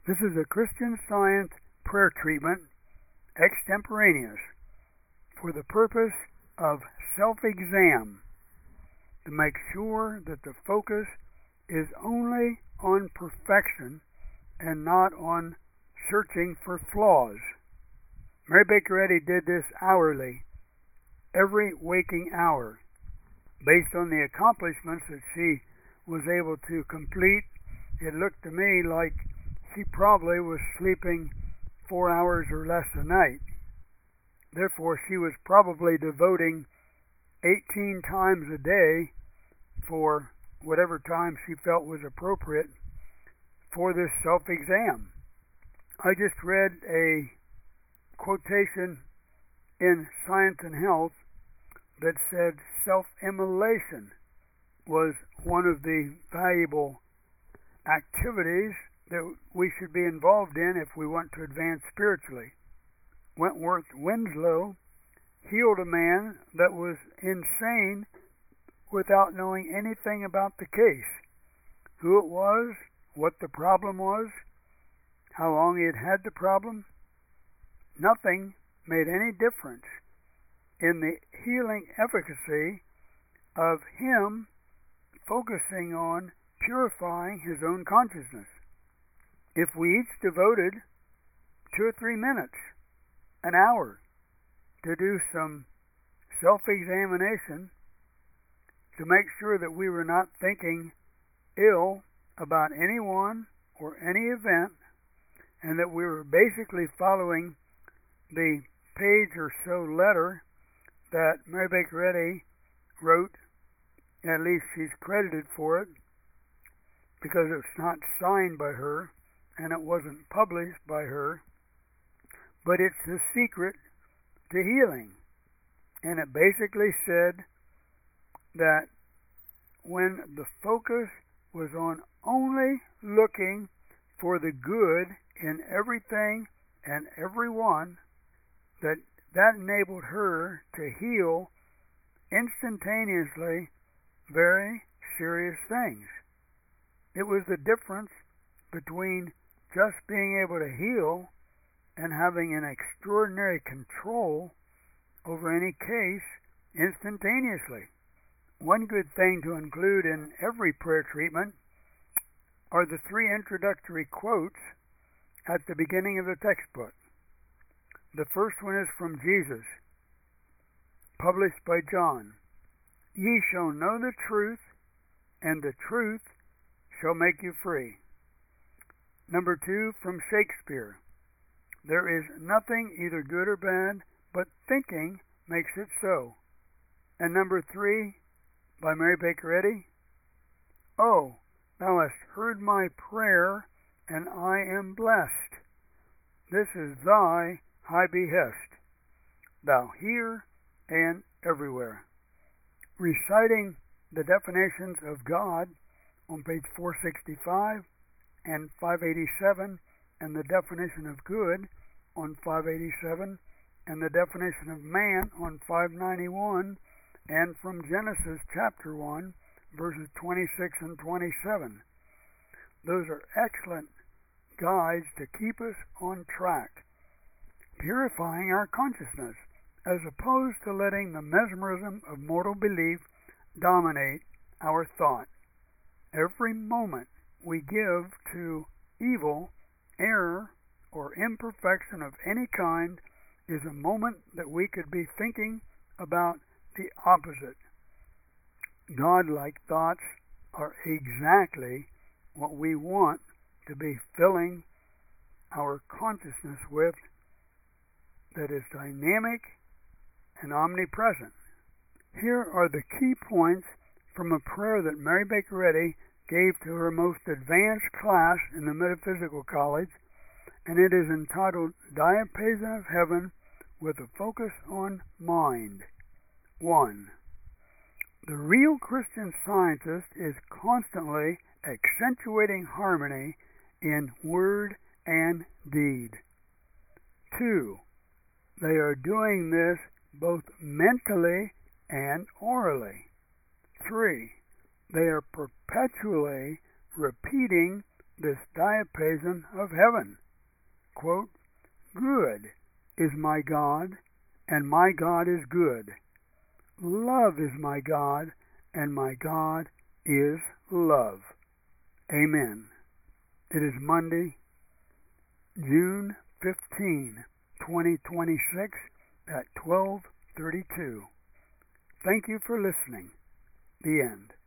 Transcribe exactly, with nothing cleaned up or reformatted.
This is a Christian Science prayer treatment, extemporaneous, for the purpose of self-exam, to make sure that the focus is only on perfection and not on searching for flaws. Mary Baker Eddy did this hourly, every waking hour, based on the accomplishments that she was able to complete. It looked to me like she probably was sleeping four hours or less a night. Therefore, she was probably devoting eighteen times a day for whatever time she felt was appropriate for this self-exam. I just read a quotation in Science and Health that said self-immolation was one of the valuable activities that we should be involved in if we want to advance spiritually. Wentworth Winslow healed a man that was insane without knowing anything about the case, who it was, what the problem was, how long he had had the problem. Nothing made any difference in the healing efficacy of him focusing on purifying his own consciousness. If we each devoted two or three minutes, an hour, to do some self-examination to make sure that we were not thinking ill about anyone or any event, and that we were basically following the page or so letter that Mary Baker Eddy wrote, at least she's credited for it, because it's not signed by her and it wasn't published by her, but it's the secret to healing. And it basically said that when the focus was on only looking for the good in everything and everyone, that that enabled her to heal instantaneously very serious things. It was the difference between just being able to heal and having an extraordinary control over any case instantaneously. One good thing to include in every prayer treatment are the three introductory quotes at the beginning of the textbook. The first one is from Jesus, published by John. Ye shall know the truth, and the truth shall make you free. Number two, from Shakespeare. There is nothing either good or bad, but thinking makes it so. And number three, by Mary Baker Eddy. Oh, thou hast heard my prayer, and I am blessed. This is thy high behest. Thou here and everywhere. Reciting the definitions of God on page four sixty-five and five eighty-seven, and the definition of good on five eighty-seven, and the definition of man on five ninety-one, and from Genesis chapter one, verses twenty-six and twenty-seven. Those are excellent guides to keep us on track, purifying our consciousness, as opposed to letting the mesmerism of mortal belief dominate our thought. Every moment we give to evil, error, or imperfection of any kind is a moment that we could be thinking about the opposite. God-like thoughts are exactly what we want to be filling our consciousness with, that is dynamic and omnipresent. Here are the key points from a prayer that Mary Baker Eddy gave to her most advanced class in the Metaphysical College, and it is entitled Diapason of Heaven with a Focus on Mind. one. The real Christian Scientist is constantly accentuating harmony in word and deed. two. They are doing this both mentally and orally. three. They are perpetually repeating this diapason of heaven. Quote, "Good is my God, and my God is good. Love is my God, and my God is love." Amen. It is Monday, June fifteenth, twenty twenty-six at twelve thirty-two. Thank you for listening. The end.